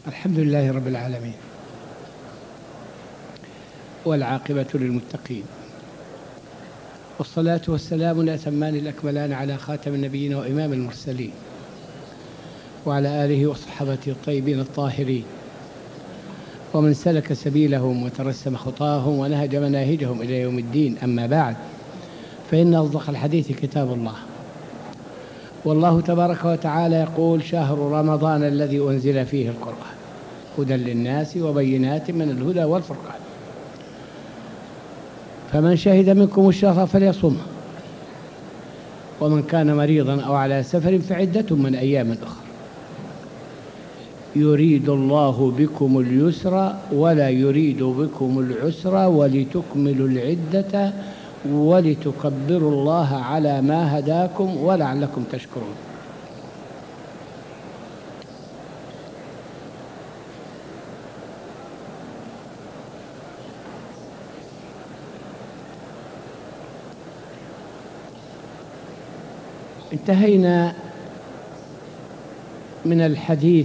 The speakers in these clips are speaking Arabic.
الحمد لله رب العالمين، والعاقبة للمتقين، والصلاة والسلام الأتمان الأكملان على خاتم النبيين وإمام المرسلين، وعلى آله وصحبه الطيبين الطاهرين، ومن سلك سبيلهم وترسم خطاهم ونهج مناهجهم إلى يوم الدين. أما بعد، فإن أصدق الحديث كتاب الله، والله تبارك وتعالى يقول: شهر رمضان الذي أنزل فيه القرآن هدى للناس وبينات من الهدى والفرقان، فمن شهد منكم الشهر فليصمه، ومن كان مريضا أو على سفر فعدة من أيام أخرى، يريد الله بكم اليسر ولا يريد بكم العسر ولتكملوا العدة ولتكبروا الله على ما هداكم ولعلكم تشكرون. انتهينا من الحديث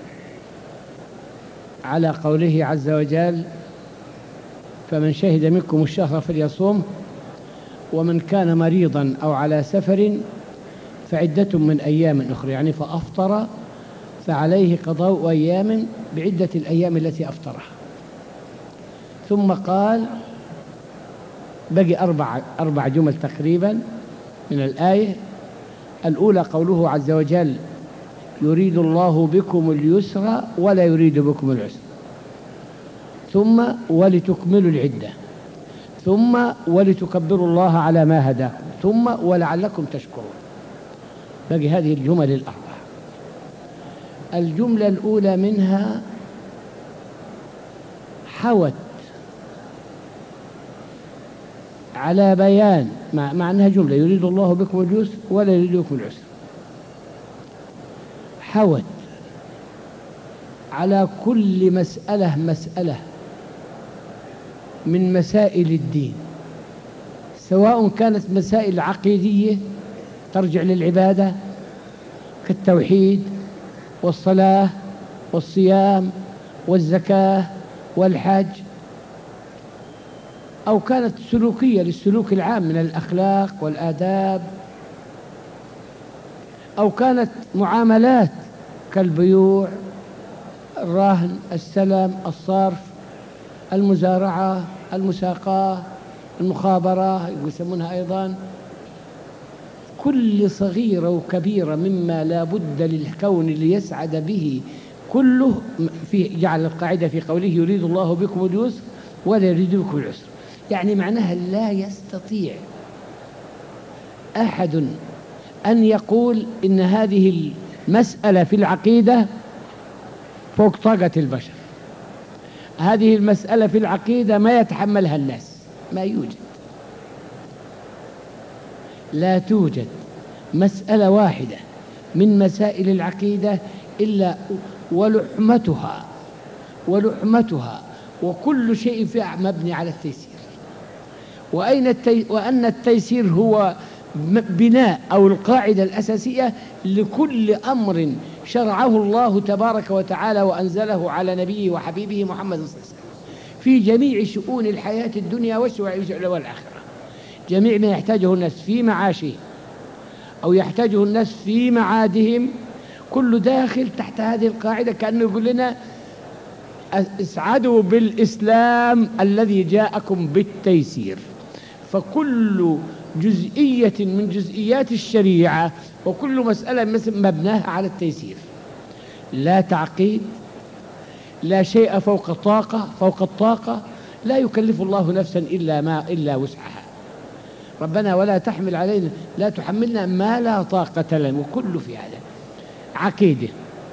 على قوله عز وجل: فمن شهد منكم الشهر فليصوم، ومن كان مريضا أو على سفر فعدة من أيام أخرى، يعني فأفطر فعليه قضاء أيام بعدة الأيام التي أفطرها. ثم قال بقي أربع جمل تقريبا من الآية الأولى، قوله عز وجل: يريد الله بكم اليسر ولا يريد بكم العسر، ثم ولتكملوا العدة، ثم ولتكبروا الله على ما هداكم، ثم ولعلكم تشكرون. باقي هذه الجمل الأربعة. الجملة الأولى منها حوت على بيان مع أنها جملة: يريد الله بكم اليسر ولا يريد بكم العسر، حوت على كل مسألة من مسائل الدين، سواء كانت مسائل عقيدية ترجع للعبادة كالتوحيد والصلاة والصيام والزكاة والحج، أو كانت سلوكية للسلوك العام من الأخلاق والآداب، أو كانت معاملات كالبيوع، الرهن، السلم، الصرف، المزارعة، المساقاة، المخابرة يسمونها أيضا. كل صغيرة وكبيرة مما لا بد للكون ليسعد به كله جعل القاعدة في قوله: يريد الله بكم اليسر ولا يريد بكم العسر، يعني معناها لا يستطيع أحد أن يقول إن هذه المسألة في العقيدة فوق طاقة البشر، هذه المسألة في العقيدة ما يتحملها الناس، ما يوجد. لا توجد مسألة واحدة من مسائل العقيدة إلا ولحمتها وكل شيء فيها مبني على التيسير. وأن التيسير هو بناء أو القاعدة الأساسية لكل أمر شرعه الله تبارك وتعالى وأنزله على نبيه وحبيبه محمد صلى الله عليه وسلم في جميع شؤون الحياة الدنيا والآخرة. جميع ما يحتاجه الناس في معاشهم أو يحتاجه الناس في معادهم كله داخل تحت هذه القاعدة، كأنه يقول لنا: اسعدوا بالإسلام الذي جاءكم بالتيسير. فكل جزئية من جزئيات الشريعة وكل مسألة مبناها على التيسير، لا تعقيد، لا شيء فوق الطاقة. لا يكلف الله نفسا إلا وسعها. ربنا ولا تحمل علينا، لا تحملنا ما لا طاقة لنا، وكل في هذا عقيدة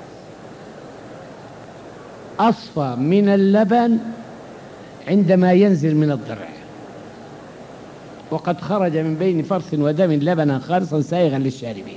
أصفى من اللبن عندما ينزل من الضرع، وقد خرج من بين فرث ودم لبنا خالصا سائغا للشاربين.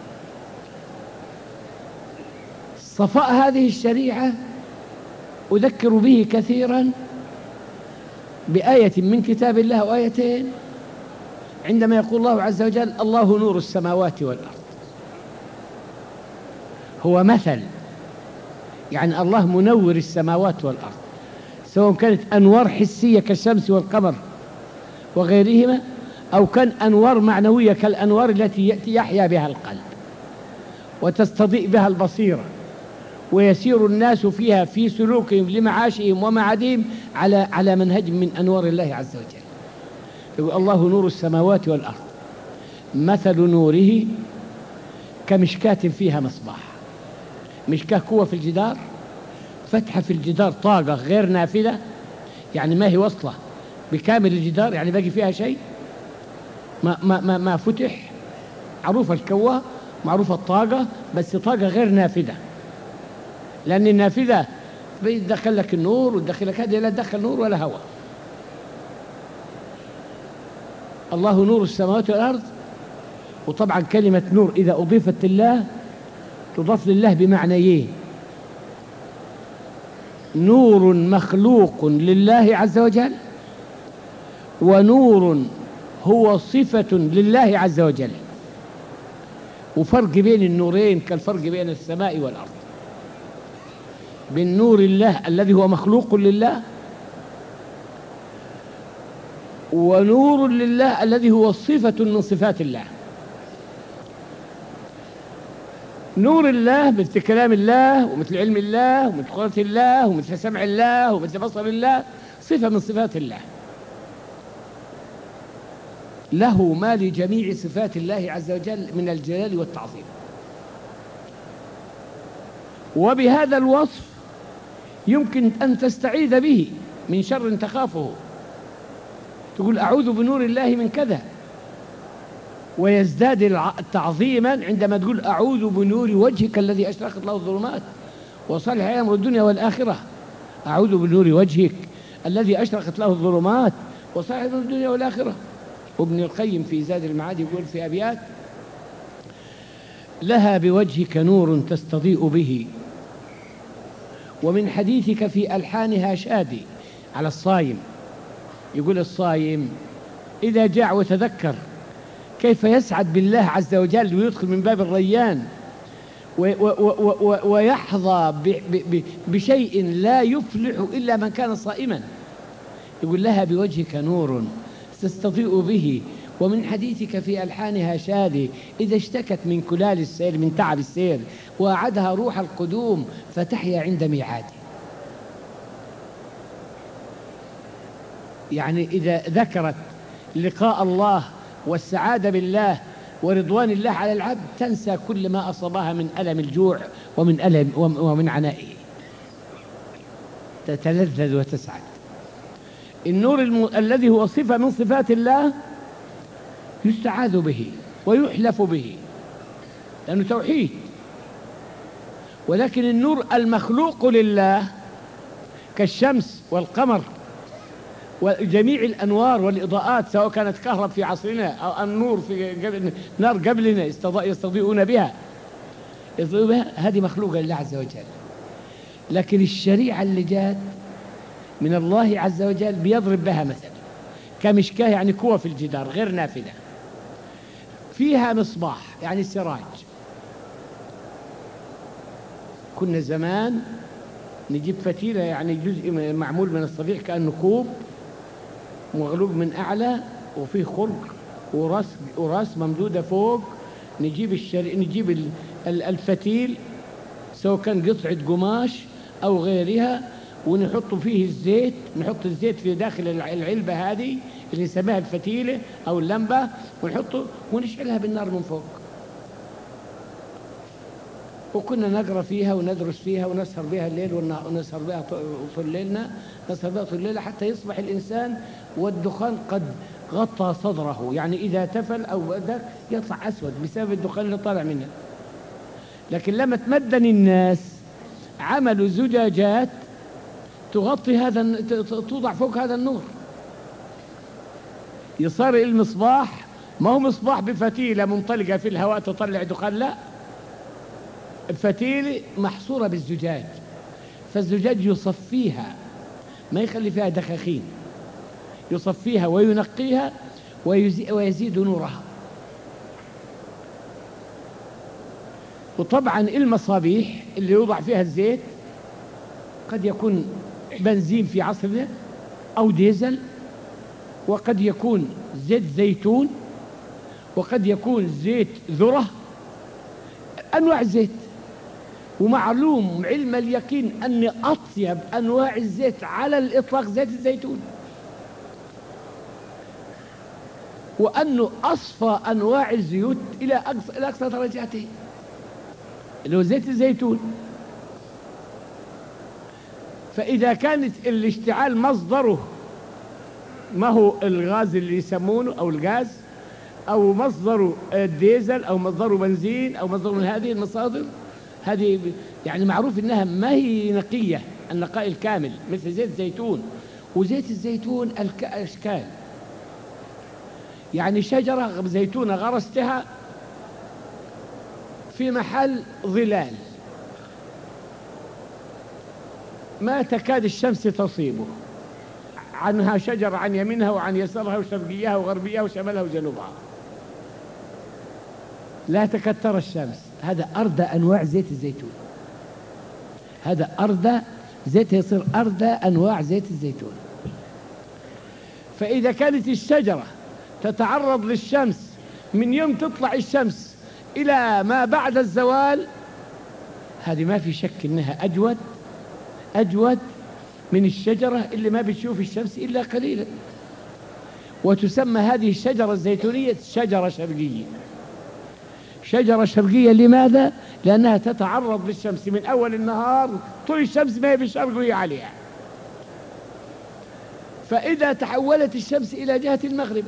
صفاء هذه الشريعة أذكر به كثيرا بآية من كتاب الله وآيتين، عندما يقول الله عز وجل: الله نور السماوات والأرض. هو مثل يعني الله منور السماوات والأرض، سواء كانت أنوار حسية كالشمس والقمر وغيرهما، أو كان أنوار معنوية كالأنوار التي يحيا بها القلب وتستضيء بها البصيرة، ويسير الناس فيها في سلوكهم لمعاشهم ومعادهم على منهج من أنوار الله عز وجل. يقول الله نور السماوات والأرض مثل نوره كمشكاة فيها مصباح. مشكاة قوة في الجدار، فتحة في الجدار، طاقة غير نافذة، يعني ما هي وصلة بكامل الجدار، يعني باقي فيها شيء، ما فتح، معروفة الكوة، معروفة الطاقة، بس طاقة غير نافذة، لأن النافذة بيدخل لك النور وتدخل لك، هذه لا تدخل نور ولا هواء. الله نور السماوات والأرض. وطبعا كلمة نور إذا أضيفت لله تضاف لله بمعنيين: نور مخلوق لله عز وجل، ونور هو صفة لله عز وجل. وفرق بين النورين كالفرق بين السماء والأرض، بين نور الله الذي هو مخلوق لله، ونور لله الذي هو صفة من صفات الله. نور الله مثل كلام الله، ومثل علم الله، ومثل قدرة الله، ومثل سمع الله، ومثل بصر الله، صفة من صفات الله، له ما لجميع صفات الله عز وجل من الجلال والتعظيم. وبهذا الوصف يمكن أن تستعيذ به من شر تخافه، تقول أعوذ بنور الله من كذا، ويزداد تعظيما عندما تقول أعوذ بنور وجهك الذي أشرقت له الظلمات وصلح أمر الدنيا والآخرة. أعوذ بنور وجهك الذي أشرقت له الظلمات وصلح أمر الدنيا والآخرة. وابن القيم في زاد المعاد يقول في أبيات: لها بوجهك نور تستضيء به، ومن حديثك في ألحانها شادي. على الصايم، يقول الصايم إذا جاع وتذكر كيف يسعد بالله عز وجل ويدخل من باب الريان ويحظى بشيء لا يفلح إلا من كان صائما، يقول لها بوجهك نور تستضيء به، ومن حديثك في ألحانها شادي. إذا اشتكت من كلال السير، من تعب السير، وأعدها روح القدوم فتحيا عند ميعاده. يعني إذا ذكرت لقاء الله والسعادة بالله ورضوان الله على العبد تنسى كل ما أصابها من ألم الجوع ومن عنائه، تتلذذ وتسعد. النور الذي هو صفة من صفات الله يستعاذ به ويحلف به لأنه توحيد. ولكن النور المخلوق لله كالشمس والقمر وجميع الأنوار والإضاءات، سواء كانت كهرب في عصرنا أو النور في نار قبلنا يستضيئون بها، هذه مخلوقة لله عز وجل. لكن الشريعة اللي جات من الله عز وجل بيضرب بها مثلا كمشكاة، يعني قوة في الجدار غير نافذة، فيها مصباح يعني سراج. كنا زمان نجيب فتيلة، يعني جزء معمول من الصفيح كأنه كوب مغلوب من أعلى وفيه خرق وراس ممدودة فوق، نجيب الفتيل سواء كان قطعة قماش أو غيرها، ونحط فيه الزيت، نحط الزيت في داخل العلبة هذه اللي نسميها الفتيلة أو اللمبة، ونحطه ونشعلها بالنار من فوق. وكنا نقرأ فيها وندرس فيها ونسهر بها الليل ونسهر بها طول ليلنا، نسهر بها طول الليل حتى يصبح الإنسان والدخان قد غطى صدره، يعني إذا تفل أو بدك يطلع أسود بسبب الدخان اللي طالع منه. لكن لما تمدن الناس عملوا زجاجات تغطي هذا، توضع فوق هذا النور، يصير المصباح ما هو مصباح بفتيلة منطلقة في الهواء تطلع دخان، لا، الفتيلة محصورة بالزجاج، فالزجاج يصفيها ما يخلي فيها دخاخين، يصفيها وينقيها ويزيد نورها. وطبعا المصابيح اللي يوضع فيها الزيت قد يكون بنزين في عصرنا أو ديزل، وقد يكون زيت زيتون، وقد يكون زيت ذرة، أنواع الزيت. ومعلوم علم اليقين أن أطيب أنواع الزيت على الإطلاق زيت الزيتون، وأنه أصفى أنواع الزيوت إلى أقصى درجاته اللي هو زيت الزيتون. فإذا كانت الاشتعال مصدره ما هو الغاز اللي يسمونه أو الغاز، أو مصدره الديزل، أو مصدره بنزين، أو مصدره من هذه المصادر، هذه يعني معروف إنها ما هي نقية النقاء الكامل مثل زيت الزيتون. وزيت الزيتون أشكال، يعني شجرة زيتونة غرستها في محل ظلال ما تكاد الشمس تصيبه، عنها شجر عن يمينها وعن يسارها وشرقيها وغربيها وشمالها وجنوبها، لا تكاد ترى الشمس. هذا أردى أنواع زيت الزيتون، هذا أردى زيت، يصير أردى أنواع زيت الزيتون. فإذا كانت الشجرة تتعرض للشمس من يوم تطلع الشمس إلى ما بعد الزوال، هذه ما في شك إنها أجود من الشجرة اللي ما بتشوف الشمس إلا قليلا. وتسمى هذه الشجرة الزيتونية شجرة شرقية. شجرة شرقية لماذا؟ لأنها تتعرض للشمس من أول النهار، طول الشمس ما هي بالشرق وهي عليها. فإذا تحولت الشمس إلى جهة المغرب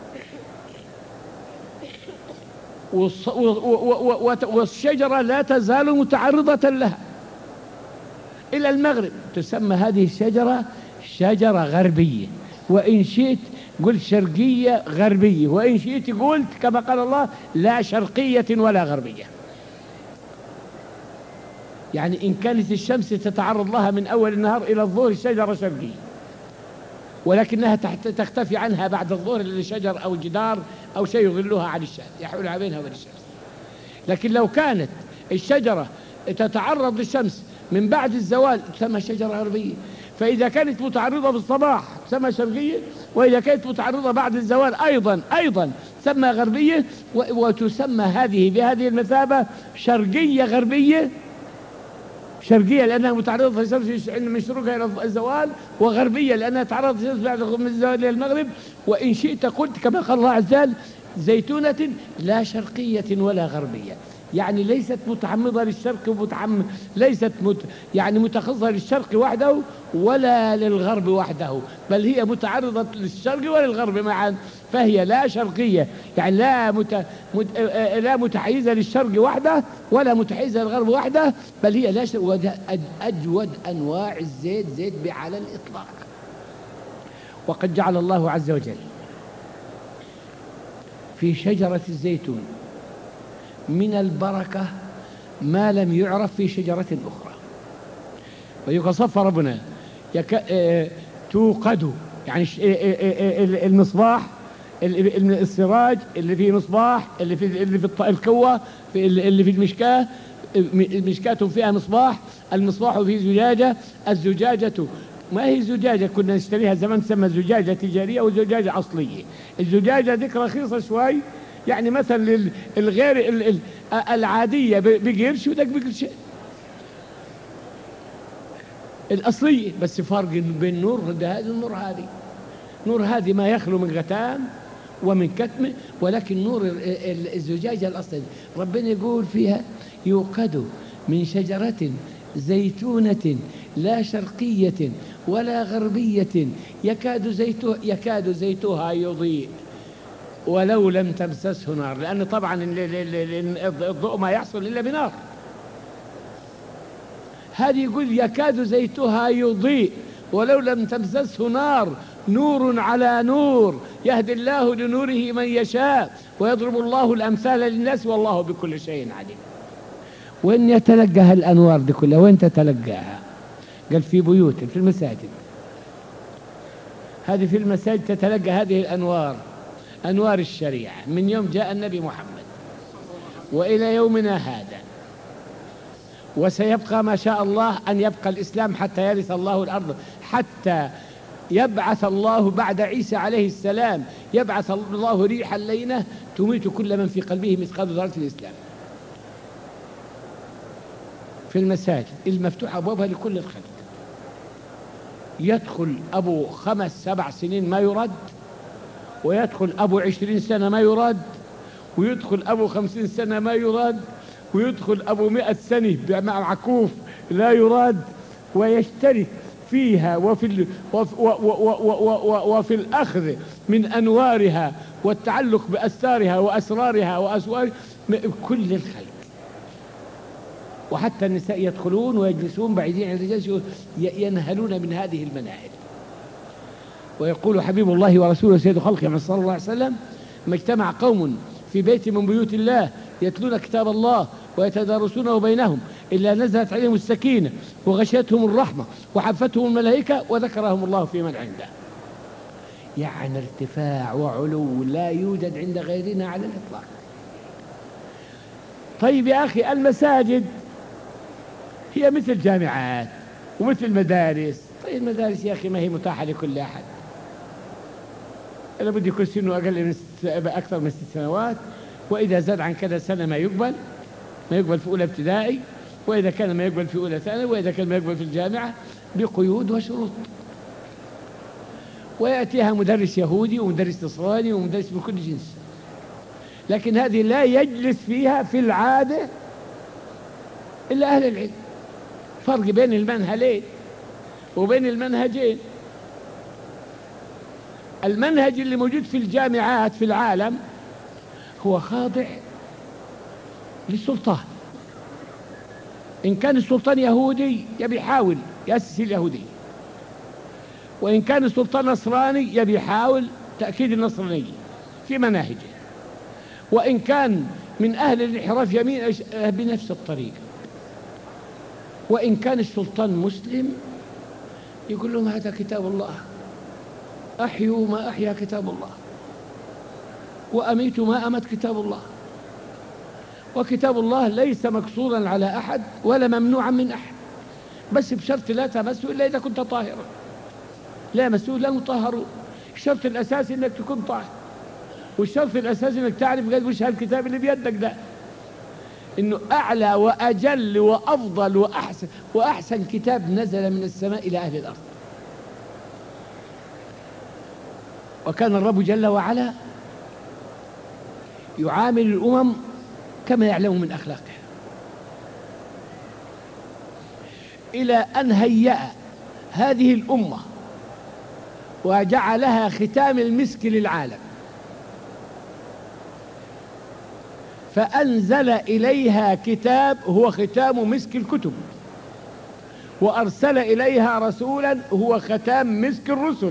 والشجرة لا تزال متعرضة لها إلى المغرب، تسمى هذه الشجرة شجرة غربية. وإن شئت قلت شرقية غربية، وإن شئت قلت كما قال الله لا شرقية ولا غربية. يعني إن كانت الشمس تتعرض لها من أول النهار إلى الظهر شجرة شرقية، ولكنها تختفي عنها بعد الظهر لشجر أو جدار أو شيء يظلها عن الشمس، يحولها بينها وبين الشمس. لكن لو كانت الشجرة تتعرض للشمس من بعد الزوال تسمى شجرة غربية. فإذا كانت متعرضة بالصباح تسمى شرقية، وإذا كانت متعرضة بعد الزوال أيضا تسمى غربية. وتسمى هذه بهذه المثابة شرقية غربية، شرقية لأنها متعرضة للشمس من شروقها إلى الزوال، وغربية لأنها تعرضت للشمس بعد من الزوال إلى المغرب. وإن شئت قلت كما قال الله عز وجل زيتونة لا شرقية ولا غربية، يعني ليست متعمضة للشرق ليست يعني متخصصة للشرق وحده ولا للغرب وحده، بل هي متعرضة للشرق وللغرب معا. فهي لا شرقية يعني لا متحيزة للشرق وحده ولا متحيزة للغرب وحده، بل هي لا وده أجود أنواع الزيت زيت على الإطلاق. وقد جعل الله عز وجل في شجرة الزيتون من البركة ما لم يعرف في شجرة أخرى. ويصف ربنا توقد، يعني المصباح السراج اللي فيه مصباح، اللي في الكوة اللي في المشكاة، مشكاة فيها مصباح، المصباح فيه زجاجة، الزجاجة ما هي زجاجة كنا نشتريها زمان تسمى زجاجة تجارية وزجاجة أصلية. الزجاجة ذيك رخيصة شوي، يعني مثلا الغير العادية بقرش وذاك بقرشين الأصلية، بس فرق بين نور هذه والنور هذه. نور هذه ما يخلو من غتام ومن كتم، ولكن نور الزجاجة الأصلية ربنا يقول فيها يوقد من شجرة زيتونة لا شرقية ولا غربية يكاد زيتها يضيء ولو لم تمسسه نار، لأن طبعا الضوء ما يحصل إلا بنار. هذه يقول يكاد زيتها يضيء ولو لم تمسسه نار، نور على نور يهدي الله لنوره من يشاء ويضرب الله الأمثال للناس والله بكل شيء عليم. وين يتلقى الأنوار دي كلها؟ وين تتلقاها؟ قال في بيوت، في المساجد. هذه في المساجد تتلقى هذه الأنوار، أنوار الشريعة من يوم جاء النبي محمد وإلى يومنا هذا. وسيبقى ما شاء الله أن يبقى الإسلام حتى يرث الله الأرض، حتى يبعث الله بعد عيسى عليه السلام، يبعث الله ريحا لينة تميت كل من في قلبه مثقال ذرة الإسلام. في المساجد المفتوحة أبوابها لكل الخلق، يدخل أبو 5-7 سنين ما يرد، ويدخل أبو 20 سنة ما يرد، ويدخل أبو 50 سنة ما يرد، ويدخل أبو 100 سنة معكوف لا يراد، ويشترك فيها وفي الأخذ من أنوارها والتعلق بأستارها وأسرارها وأسوار كل الخلق. وحتى النساء يدخلون ويجلسون بعيدين عن الرجال، ينهلون من هذه المناهل. ويقول حبيب الله ورسوله سيد خلقه صلى الله عليه وسلم: ما اجتمع قوم في بيت من بيوت الله يتلون كتاب الله ويتدارسونه بينهم إلا نزلت عليهم السكينة وغشيتهم الرحمة وحفتهم الملائكة وذكرهم الله في من عنده. يعني ارتفاع وعلو لا يوجد عند غيرنا على الإطلاق. طيب يا أخي، المساجد هي مثل جامعات ومثل مدارس. طيب المدارس يا أخي ما هي متاحة لكل أحد، أنا بدي يكون سنه أكثر من 6 سنوات، وإذا زاد عن كذا سنة ما يقبل في أولى ابتدائي، وإذا كان ما يقبل في أولى ثانوي، وإذا كان ما يقبل في الجامعة، بقيود وشروط. ويأتيها مدرس يهودي ومدرس نصراني ومدرس من كل جنس، لكن هذه لا يجلس فيها في العادة إلا أهل العلم. فرق بين المنهلين وبين المنهجين. المنهج اللي موجود في الجامعات في العالم هو خاضع للسلطان. إن كان السلطان يهودي يبي يحاول يأسس اليهودية، وإن كان السلطان نصراني يبي يحاول تأكيد النصرانية في مناهجه، وإن كان من أهل الانحراف يمين بنفس الطريقة، وإن كان السلطان مسلم يقول لهم هذا كتاب الله، أحيوا ما أحيا كتاب الله، وأميتوا ما أمت كتاب الله. وكتاب الله ليس مقصورا على أحد ولا ممنوعا من أحد، بس بشرط لا تمسوا إلا إذا كنت طاهرا. لا مسوا لا مطهرون. الشرط الأساسي أنك تكون طاهر، والشرط الأساسي أنك تعرف وش هالكتاب اللي بيدك ده، إنه أعلى وأجل وأفضل وأحسن كتاب نزل من السماء إلى أهل الأرض. وكان الرب جل وعلا يعامل الأمم كما يعلم من أخلاقها، إلى أن هيأ هذه الأمة وجعلها ختام المسك للعالم، فأنزل إليها كتاب هو ختام مسك الكتب، وأرسل إليها رسولا هو ختام مسك الرسل.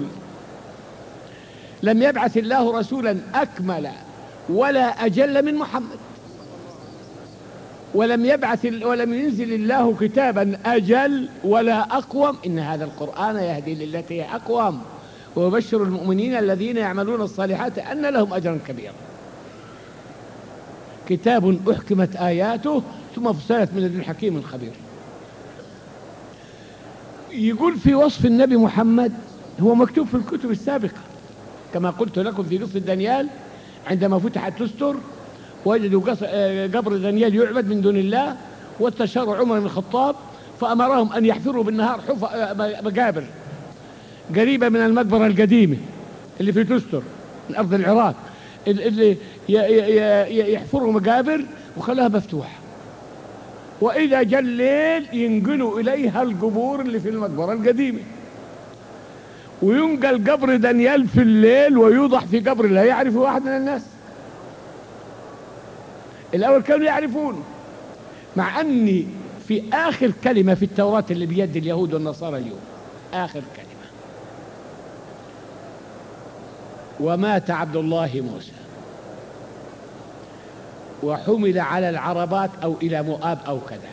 لم يبعث الله رسولا أكمل ولا أجل من محمد، ولم ينزل الله كتابا أجل ولا أقوم. إن هذا القرآن يهدي للتي هي أقوم ويبشر المؤمنين الذين يعملون الصالحات أن لهم أجرا كبيرا. كتاب أحكمت آياته ثم فصلت من لدن حكيم خبير. يقول في وصف النبي محمد هو مكتوب في الكتب السابقة، كما قلت لكم في قصة دانيال عندما فتحت تستر وجدوا قبر دانيال يعبد من دون الله، واستشاروا عمر بن الخطاب فأمرهم أن يحفروا بالنهار مقابر قريبة من المقبرة القديمة اللي في تستر من أرض العراق، اللي يحفروا مقابر وخلاها مفتوحة، وإذا جاء الليل ينقلوا إليها القبور اللي في المقبرة القديمة، وينقل قبر دانيال في الليل ويوضح في قبر لا يعرفه واحد من الناس. الأول كانوا يعرفون، مع أني في آخر كلمة في التوراة اللي بيد اليهود والنصارى اليوم، آخر كلمة: ومات عبد الله موسى وحمل على العربات أو إلى مؤاب أو كذا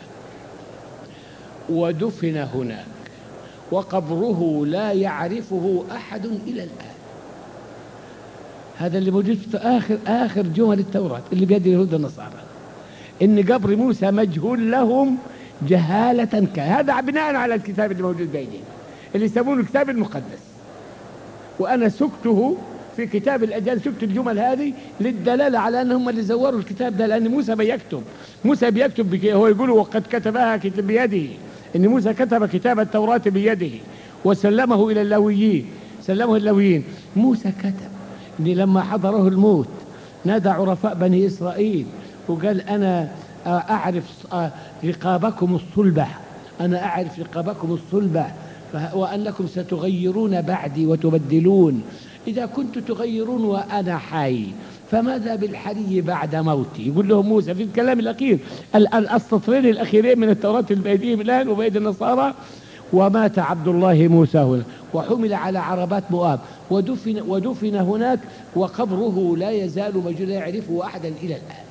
ودفن هناك وقبره لا يعرفه أحد إلى الآن. هذا اللي موجود في آخر جمل التوراة اللي بيد اليهود والنصارى، إن قبر موسى مجهول لهم جهالة هذا بناء على الكتاب اللي موجود بيننا اللي يسمونه الكتاب المقدس. وأنا سكته في كتاب الأديان، سكت الجمل هذه للدلالة على أنهم اللي زوروا الكتاب ده، لأن موسى بيكتب، موسى بيكتب هو يقول وقد كتبها بيده، إن موسى كتب كتاب التوراة بيده وسلمه إلى اللاويين، سلمه اللاويين. موسى كتب إن لما حضره الموت نادى عرفاء بني إسرائيل وقال أنا أعرف رقابكم الصلبة، أنا أعرف رقابكم الصلبة وأنكم ستغيرون بعدي وتبدلون، إذا كنتم تغيرون وأنا حي فماذا بالحري بعد موتي؟ يقول لهم موسى في الكلام الأخير، السطرين الأخيرين من التوراة بأيديهم الآن وبأيدي النصارى: ومات عبد الله موسى هنا وحمل على عربات مؤاب ودفن هناك وقبره لا يزال موجودا لا يعرفه أحدا إلى الآن.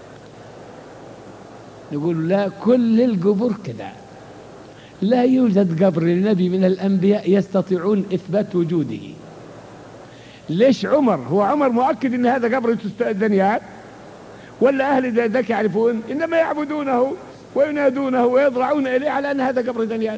نقول لا، كل القبور كذا، لا يوجد قبر لنبي من الأنبياء يستطيعون إثبات وجوده. ليش عمر؟ هو عمر مؤكد ان هذا قبر دانيال، ولا اهل ذاك يعرفون؟ انما يعبدونه وينادونه ويضرعون اليه على ان هذا قبر دانيال.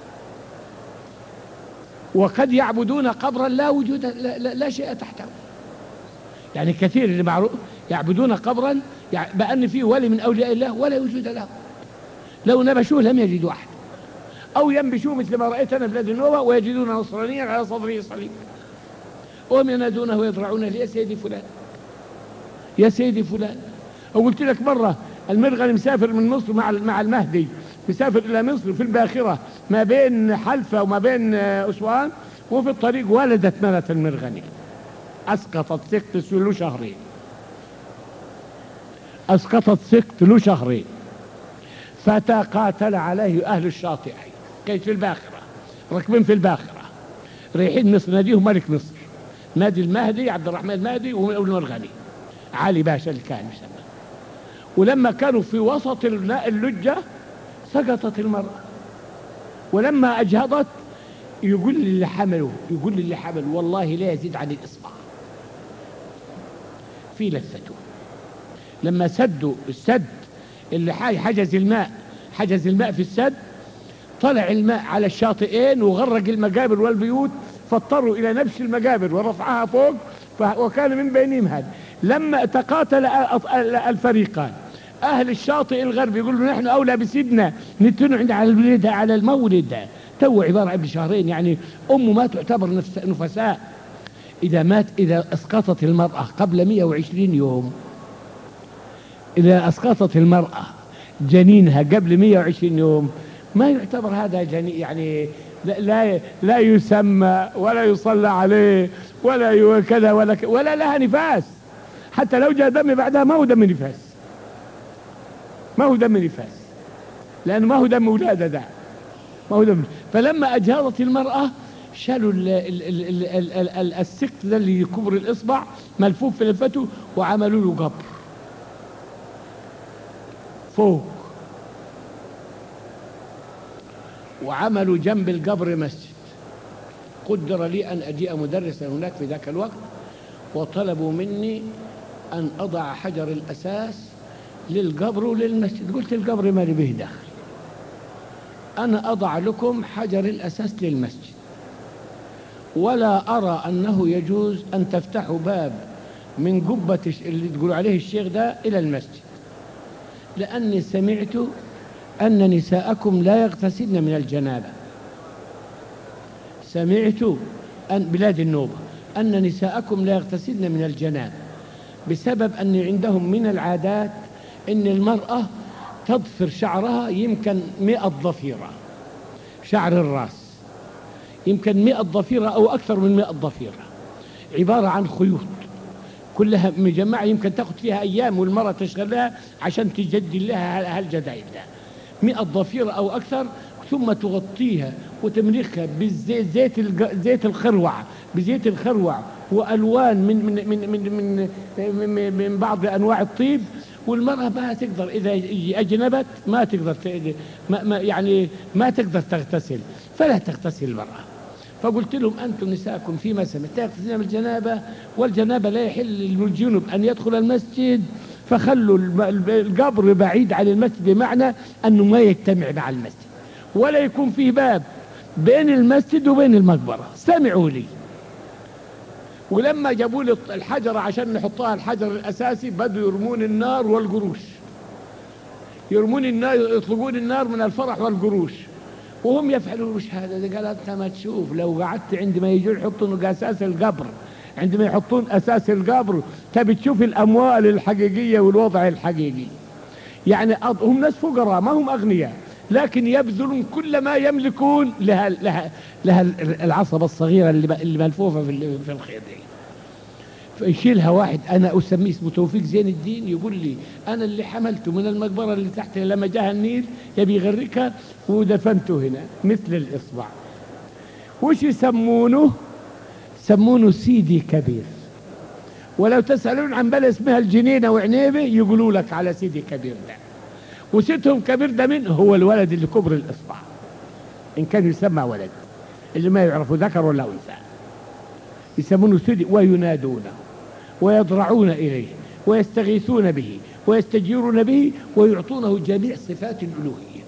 وقد يعبدون قبرا لا وجود لا شيء تحته، يعني كثير اللي معروف يعبدون قبرا بأن فيه ولي من اولياء الله ولا وجود له، لو نبشوه لم يجدوا احد، او ينبشوه مثل ما رايت انا بلاد النوبه ويجدون نصرانيا على صدره صليب وهم ينادونه ويضرعون لي يا سيدي فلان يا سيدي فلان. وقلت لك مرة المرغني مسافر من مصر مع المهدي، مسافر إلى مصر في الباخرة ما بين حلفة وما بين أسوان، وفي الطريق ولدت مرة المرغني أسقطت سقط له شهرين، أسقطت سقط له شهرين، فتقاتل عليه أهل الشاطئ. كيف في الباخرة ركبين في الباخرة رايحين مصر، ناديه ملك مصر، نادي المهدي عبد الرحمن المهدي والمرغني علي باشا اللي كان يسمى. ولما كانوا في وسط اللجة سقطت المرأة، ولما أجهضت يقول للي حمله والله لا يزيد عن الإصبع في لثته. لما سدوا السد اللي حجز الماء في السد، طلع الماء على الشاطئين وغرق المقابر والبيوت، فاضطروا إلى نبش المقابر ورفعها فوق، وكان من بينهم هذا. لما تقاتل الفريقان، أهل الشاطئ الغربي يقولوا نحن أولى بسيدنا نتنع على المولد، تو عبارة عن شهرين، يعني أمه ما تعتبر نفساء. إذا أسقطت المرأة قبل 120 يوم، إذا أسقطت المرأة جنينها قبل 120 يوم ما يعتبر هذا جنين، يعني لا يسمى ولا يصلى عليه ولا كذا ولا لها نفاس، حتى لو جاء دم بعدها ما هو دم نفاس، لأنه ما هو دم ولادة، ده ما هو دم. فلما أجهضت المرأة شالوا السقط ده اللي كبر الإصبع ملفوف في لفته وعملوا له قبر فوق، وعملوا جنب القبر مسجد. قدر لي أن أجيء مدرسا هناك في ذاك الوقت، وطلبوا مني أن أضع حجر الأساس للقبر وللمسجد. قلت القبر ما لي به دخل، أنا أضع لكم حجر الأساس للمسجد، ولا أرى أنه يجوز أن تفتحوا باب من قبة اللي تقولوا عليه الشيخ ده إلى المسجد، لأني سمعت أن نساءكم لا يغتسلن من الجنابة. سمعت أن بلاد النوبة أن نساءكم لا يغتسلن من الجنابة، بسبب أن عندهم من العادات أن المرأة تضفر شعرها يمكن 100 ضفيرة، شعر الرأس يمكن 100 ضفيرة أو أكثر من 100 ضفيرة، عبارة عن خيوط كلها مجمعة يمكن تأخذ فيها أيام والمرأة تشغل لها عشان تجدد لها هالجدائد ده، 100 ضفيرة أو أكثر، ثم تغطيها وتملخها بالزيت زيت الخروع، بزيت الخروع وألوان من بعض أنواع الطيب. والمرأة ما تقدر إذا أجنبت ما تقدر يعني ما تقدر تغتسل، فلا تغتسل المرأة. فقلت لهم أنتم نساءكم فيما سمعت تغتسلن من الجنابة، والجنابة لا يحل للجنب أن يدخل المسجد، فخلوا القبر بعيد عن المسجد، بمعنى أنه ما يجتمع مع المسجد، ولا يكون فيه باب بين المسجد وبين المقبرة. سمعوا لي. ولما جابوا لي الحجر عشان نحطها الحجر الأساسي، بدوا يرمون النار والقروش، يرمون النار، يطلقون النار من الفرح والقروش، وهم يفعلون وش هذا. قال أنت ما تشوف، لو قعدت عندما يجون يحطون أساس القبر، عندما يحطون أساس القبر تبي تشوف الأموال الحقيقية والوضع الحقيقي. يعني هم ناس فقراء ما هم أغنياء، لكن يبذلون كل ما يملكون لها العصبة الصغيرة اللي ملفوفة في الخير دي. فيشيلها واحد أنا أسميه اسمه توفيق زين الدين، يقول لي أنا اللي حملته من المقبرة اللي تحت لما جاء النيل يبي يغرقها ودفنته هنا مثل الإصبع. وش يسمونه؟ يسمونه سيدي كبير. ولو تسألون عن بلد اسمها الجنينة وعنيبة يقولوا لك على سيدي كبير ده. وسيدهم كبير ده من هو الولد اللي كبر الإصبع، إن كان يسمى ولد، اللي ما يعرفوا ذكر ولا أنثى يسمونه سيدي، وينادونه ويضرعون إليه ويستغيثون به ويستجيرون به ويعطونه جميع صفات الألوهية.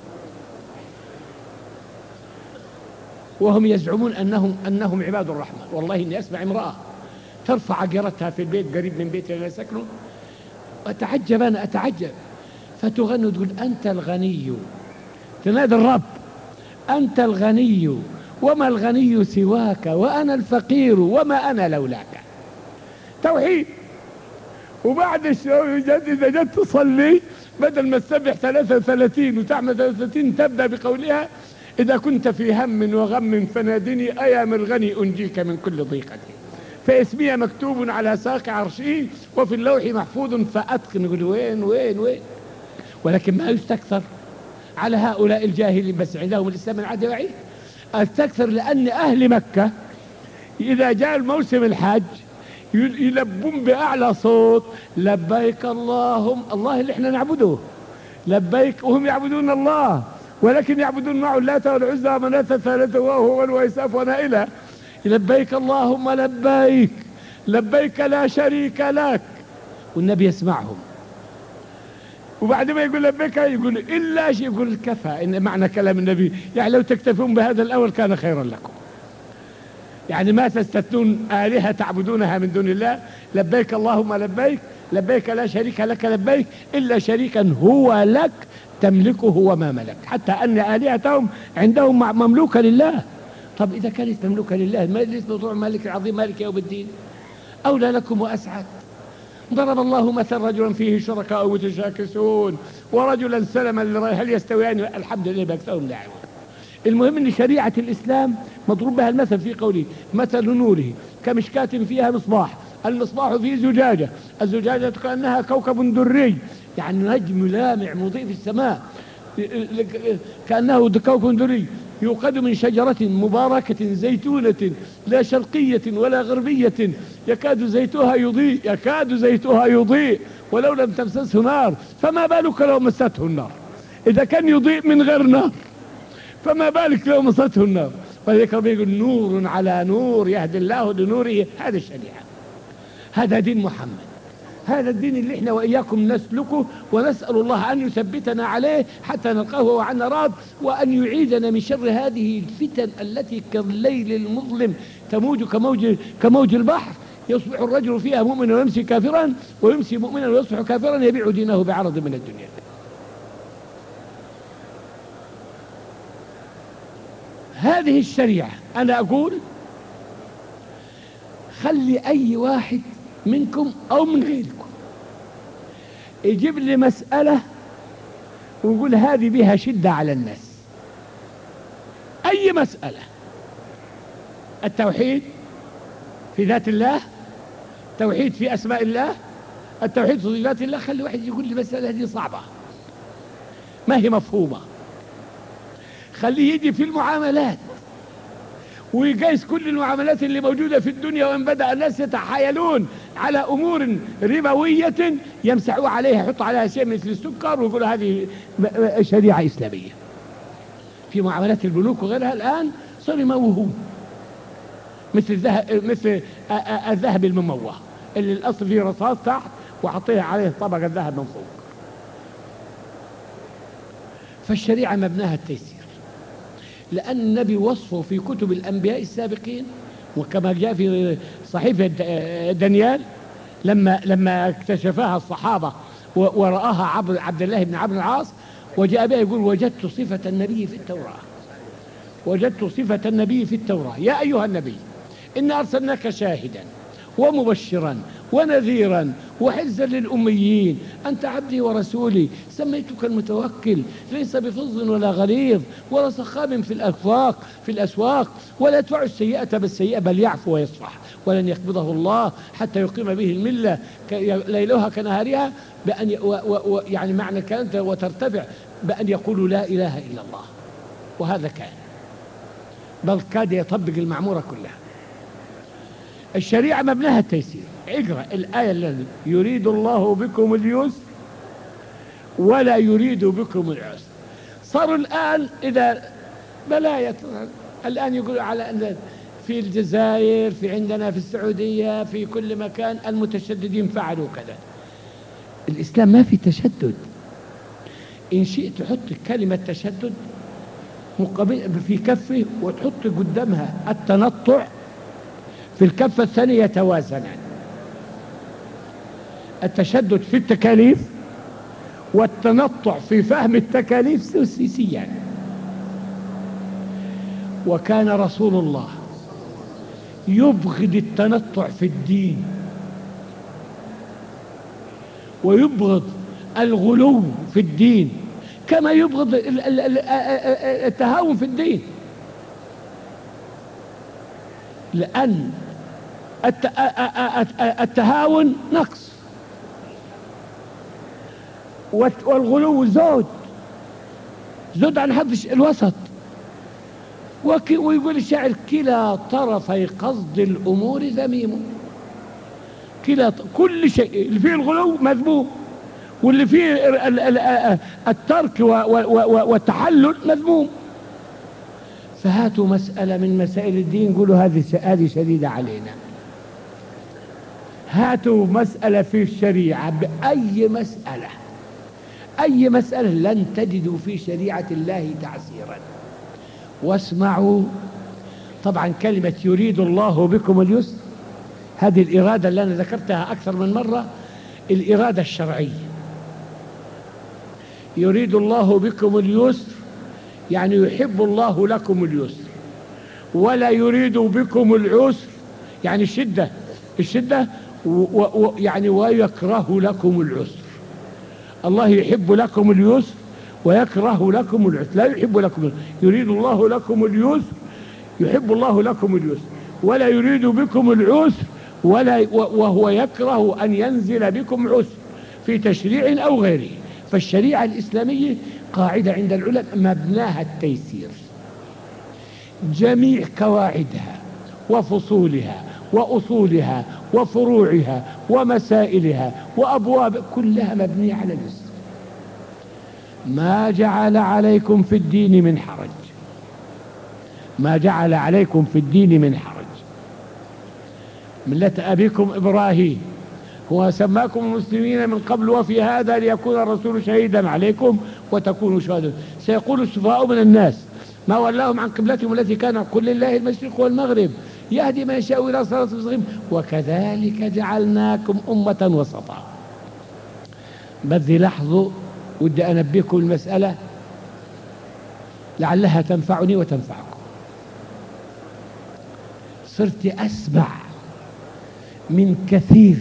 وهم يزعمون أنهم عباد الرحمن. والله إني أسمع امرأة ترفع عقرتها في البيت قريب من بيتي اللي سكنه، أتعجب، أنا أتعجب، فتغني وتقول أنت الغني، تنادي الرب أنت الغني وما الغني سواك، وأنا الفقير وما أنا لولاك. توحيد. وبعد إذا جت تصلي بدل ما تسبح 33 وتعمل 33 تبدأ بقولها إذا كنت في هم وغم فنادني أيام الغني أنجيك من كل ضيقة، فاسمي مكتوب على ساق عرشي وفي اللوح محفوظ فأتقن. يقول وين وين وين. ولكن ما يستكثر على هؤلاء الجاهلين، بس عندهم الإسلام العادي وعي. استكثر لأن أهل مكة إذا جاء الموسم الحج يلبون بأعلى صوت لبيك اللهم، الله اللي احنا نعبده لبيك، وهم يعبدون الله ولكن يعبدون معه اللات والعزى ومناة الثالثة وهو والويساف ونائلة. لبيك اللهم لبيك لبيك لا شريك لك، والنبي يسمعهم. وبعد ما يقول لبيك يقول إلا شيء، يقول كفى. إن معنى كلام النبي يعني لو تكتفون بهذا الأول كان خيرا لكم. يعني ما تستثنون آلهة تعبدونها من دون الله. لبيك اللهم لبيك لبيك لا شريك لك لبيك إلا شريكا هو لك تملكه وما ملك. حتى أن آلهتهم عندهم مملوكة لله. طب إذا كانت مملوكة لله ما موضوع مالك العظيم مالك يوم الدين أولى لكم وأسعد. ضرب الله مثل رجلا فيه شركاء متشاكسون ورجلا سلما هل يستويان؟ الحمد لله بأكثرهم لا يعلمون. المهم ان شريعة الإسلام مضروب بها المثل في قوله مثل نوره كمشكاة فيها مصباح، المصباح فيه زجاجة، الزجاجة كأنها كوكب دري، يعني نجم لامع مضيء في السماء كأنه كوكب دري يوقد من شجرة مباركة زيتونة لا شرقية ولا غربية يكاد زيتها يضيء ولو لم تمسسه نار، فما بالك لو مسته النار. إذا كان يضيء من غير نار فما بالك لو مسته النار. ولذلك ربنا يقول نور على نور يهدي الله لنوره. هذه الشريعة، هذا دين محمد، هذا الدين اللي احنا وإياكم نسلكه، ونسأل الله أن يثبتنا عليه حتى نلقاه وعنا راض، وأن يعيدنا من شر هذه الفتن التي كالليل المظلم تموج كموج البحر، يصبح الرجل فيها مؤمنا ويمسي كافرا، ويمسي مؤمنا ويصبح كافرا يبيع دينه بعرض من الدنيا. هذه الشريعة أنا أقول خلي أي واحد منكم أو من غيركم يجيب لي مسألة ويقول هذه بها شدة على الناس. أي مسألة، التوحيد في ذات الله، التوحيد في أسماء الله، التوحيد في صفات الله، خلي واحد يقول لي مسألة هذه صعبة ما هي مفهومة. خليه يجي في المعاملات ويقيس كل المعاملات اللي موجودة في الدنيا، وإن بدأ الناس يتحايلون على أمور ربوية يمسحوا عليها، يحطوا عليها شيء مثل السكر ويقولوا هذه شريعة إسلامية. في معاملات البنوك وغيرها الآن صار موهوم، مثل الذهب المموه اللي الأصل فيه رصاص تحت وحطيها عليه طبقة ذهب من فوق. فالشريعة مبناها التيسير، لأن النبي وصفه في كتب الأنبياء السابقين، وكما جاء في صحيفة دانيال لما اكتشفها الصحابة ورآها عبد الله بن عمرو العاص، وجاء بها يقول: وجدت صفة النبي في التوراة، وجدت صفة النبي في التوراة. يا أيها النبي إنا أرسلناك شاهدا ومبشرا ونذيرا وحرزا للأميين، أنت عبدي ورسولي، سميتك المتوكل، ليس بفظ ولا غليظ ولا صخاب في الأسواق، ولا يدفع السيئة بالسيئة بل يعفو ويصفح، ولن يقبضه الله حتى يقيم به الملة ليلها كنهارها، بأن يعني معنى كانت وترتفع بأن يقولوا لا إله إلا الله. وهذا كان، بل كاد يطبق المعمورة كلها. الشريعة مبناها التيسير. اقرأ الآية التي: يريد الله بكم اليسر ولا يريد بكم العسر. صاروا الآن إذا بلايا الآن يقولوا على أن في الجزائر، في عندنا في السعودية، في كل مكان المتشددين فعلوا كذا. الإسلام ما في تشدد. إن شئت تحط كلمة تشدد مقابل في كفه وتحط قدامها التنطع في الكفة الثانية يتوازنان. التشدد في التكاليف والتنطع في فهم التكاليف سياسيا. وكان رسول الله يبغض التنطع في الدين، ويبغض الغلو في الدين، كما يبغض التهاون في الدين، لأن التهاون نقص والغلو زود عن حد الوسط. ويقول الشاعر: كلا طرفي قصد الأمور ذميم. كل شيء اللي فيه الغلو مذموم، واللي فيه الترك والتحلل مذموم. فهاتوا مسألة من مسائل الدين قولوا هذه شديدة علينا. هاتوا مسألة في الشريعة، أي مسألة لن تجدوا في شريعة الله تعسيرا. واسمعوا، طبعا كلمة يريد الله بكم اليسر، هذه الإرادة اللي أنا ذكرتها أكثر من مرة، الإرادة الشرعية. يريد الله بكم اليسر يعني يحب الله لكم اليسر، ولا يريد بكم العسر يعني الشدة يعني ويكره لكم العسر. الله يحب لكم اليسر ويكره لكم العسر، لا يحب لكم اليسر. يريد الله لكم اليسر، يحب الله لكم اليسر، ولا يريد بكم العسر، وهو يكره أن ينزل بكم عسر في تشريع أو غيره. فالشريعة الإسلامية قاعدة عند العلماء مبناها التيسير. جميع قواعدها وفصولها وأصولها وفروعها ومسائلها وأبواب كلها مبنية على اليسر. ما جعل عليكم في الدين من حرج، ما جعل عليكم في الدين من حرج. ملة أبيكم إبراهيم هو سماكم المسلمين من قبل وفي هذا ليكون الرسول شهيدا عليكم وتكونوا شهداء. سيقول السفهاء من الناس ما ولاهم عن قبلتهم التي كان قل لله المشرق والمغرب يهدي من يشاء إلى صراط مستقيم وكذلك جعلناكم أمة وسطا. بدي لحظة ودي أنبهكم المسألة لعلها تنفعني وتنفعكم. صرت أسمع من كثير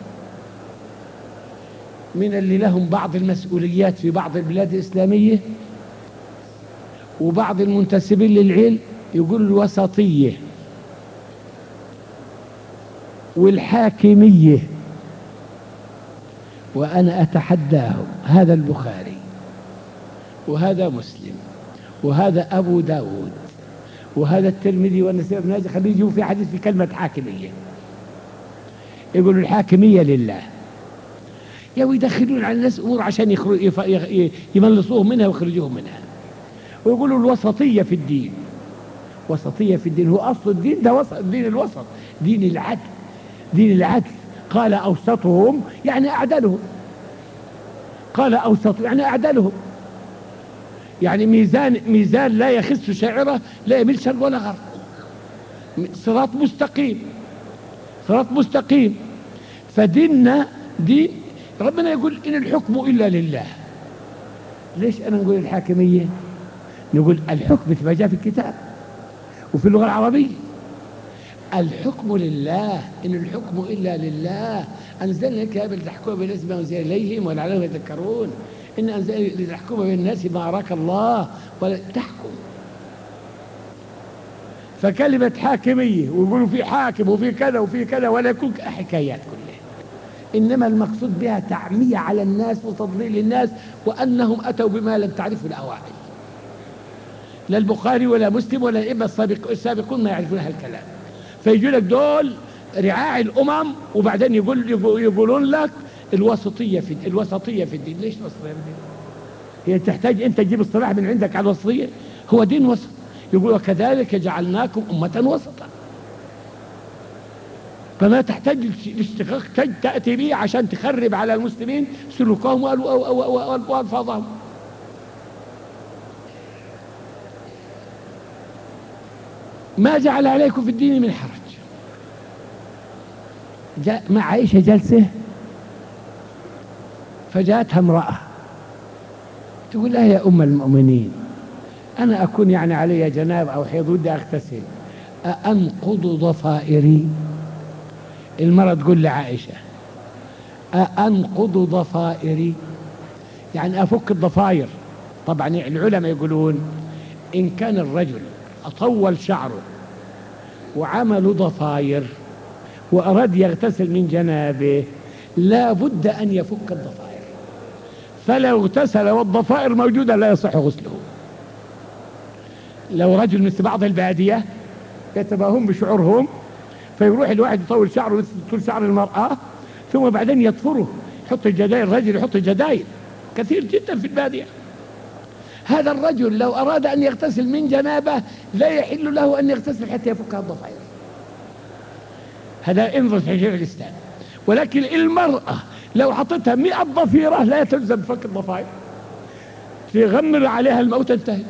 من اللي لهم بعض المسؤوليات في بعض البلاد الإسلامية وبعض المنتسبين للعلم يقول الوسطية والحاكمية، وأنا أتحداهم. هذا البخاري وهذا مسلم وهذا أبو داود وهذا الترمذي والنسائي وابن ماجه خليه يجوا في حديث في كلمة حاكمية، يقولوا الحاكمية لله. يدخلون على الناس أمور عشان يملصوهم منها ويخرجوهم منها. ويقولوا الوسطية في الدين. وسطية في الدين هو أصل الدين ده وسط، دين الوسط، دين العدل، دين العدل. قال أوسطهم يعني أعدلهم، قال أوسط يعني أعدلهم، يعني ميزان لا يخس شاعره، لا يميل شرق ولا غرب، صراط مستقيم، صراط مستقيم. فديننا دين ربنا يقول إن الحكم إلا لله. ليش أنا نقول الحاكمية؟ نقول الحكم كما جاء في الكتاب وفي اللغة العربية، الحكم لله، إن الحكم إلا لله. أنزلنا الكتاب لتحكم بالناس بما أنزل إليهم ولعلهم يتذكرون، إن أنزلنا لتحكم بين الناس بما أراك الله ولا تحكم. فكلمة حاكمية ويقولوا في حاكم وفي كذا وفي كذا ولا يكون حكايات كلها، إنما المقصود بها تعمية على الناس وتضليل الناس، وأنهم أتوا بما لم تعرفه الأوائل. لا البخاري ولا مسلم ولا الأئمة السابقون ما يعرفون هالكلام. فيجوا لك دول رعاع الأمم وبعدين يقولون لك الوسطية في الدين. ليش الوسطية في الدين؟ هي تحتاج أنت تجيب الصلاح من عندك على الوسطية؟ هو دين وسط. يقول وكذلك جعلناكم أمة وسطا. فما تحتاج الاشتقاق تأتي به عشان تخرب على المسلمين سلوكهم وألفاظهم. ما جعل عليكم في الدين من حرج. جاء مع عائشة جلسة، فجاءتها امرأة تقول لها يا أم المؤمنين أنا أكون يعني علي جناب أو حيض ودي أغتسل، أنقض ضفائري؟ المرأة تقول لعائشة أنقض ضفائري يعني أفك الضفائر. طبعا العلماء يقولون إن كان الرجل أطول شعره وعمل ضفائر وأراد يغتسل من جنابه لا بد أن يفك الضفائر، فلو اغتسل والضفائر موجودة لا يصح غسله. لو رجل مثل بعض البادية يتباهون بشعورهم، فيروح الواحد يطول شعره مثل طول شعر المرأة ثم بعدين يطفره، يحط الجدايل، الرجل يحط الجدايل كثير جدا في البادية. هذا الرجل لو أراد أن يغتسل من جنابه لا يحل له أن يغتسل حتى يفك الضفائر. هذا انظر في شرع الإسلام. ولكن المرأة لو حطتها 100 ضفيرة لا تلزم فك الضفائر، تغمر عليها الموت انتهي.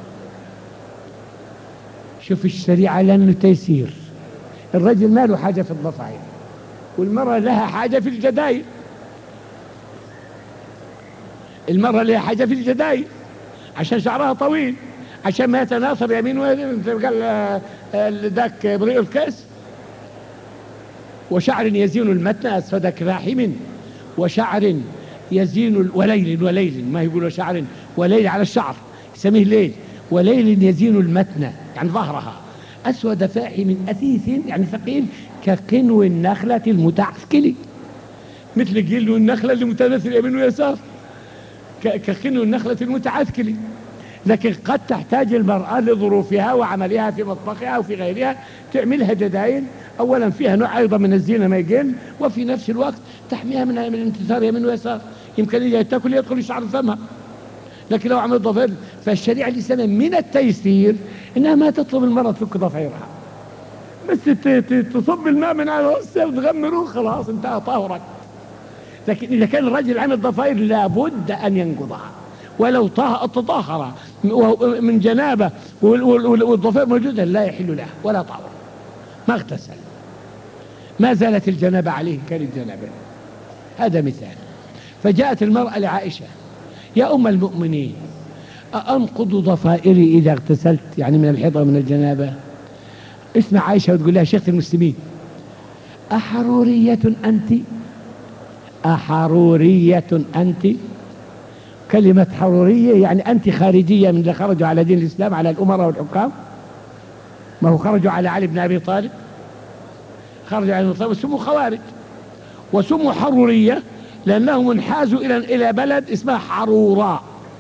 شوف الشريعة لأنه تيسير. الرجل ما له حاجة في الضفائر والمرأة لها حاجة في الجدايل. المرأة لها حاجة في الجدايل عشان شعرها طويل، عشان ما يتناثر يمين ويمين. قال ذاك بريء الكاس وشعر يزين المتن أسفد كراحم وشعر يزين وليل ما يقولوا شعر وليل على الشعر يسميه ليل، وليل يزين المتن يعني ظهرها أسود فاحم أثيث يعني ثقيل كقنو النخلة المتعسكل، مثل قلو النخلة المتناثر يمين ويسار كقنو النخلة المتعسكل. لكن قد تحتاج المرأة لظروفها وعملها في مطبخها أو في غيرها تعملها جدايل، أولا فيها نوع أيضا من الزينة ما يقل، وفي نفس الوقت تحميها من الانتثار يمين ويسار، يمكن إذا تأكل يدخل شعر فمها. لكن لو عملت ضفير، فالشريعة الإسلامية من التيسير إنها ما تطلب المرأة تفك ضفيرها، بس تصب الماء من على رأسها وتغمره خلاص انتهى طهرك. لكن إذا كان الرجل عمل ضفائر لابد أن ينقضها، ولو تطهر من جنابه والضفائر موجودة لا يحل له ولا طهر، ما اغتسل، ما زالت الجنابة عليه كالجنابة. هذا مثال. فجاءت المرأة لعائشة يا أم المؤمنين أنقض ضفائري إذا اغتسلت يعني من الحيض ومن الجنابة؟ اسمع عائشة وتقول لها شيخة المسلمين أحرورية أنت؟ أحرورية أنت؟ كلمة حرورية يعني أنت خارجية من اللي خرجوا على دين الإسلام على الأمراء والحكام. ما هو خرجوا على علي بن أبي طالب، خرجوا على المطلب وسموا خوارج، وسموا حرورية لأنهم انحازوا إلى بلد اسمها حروراء.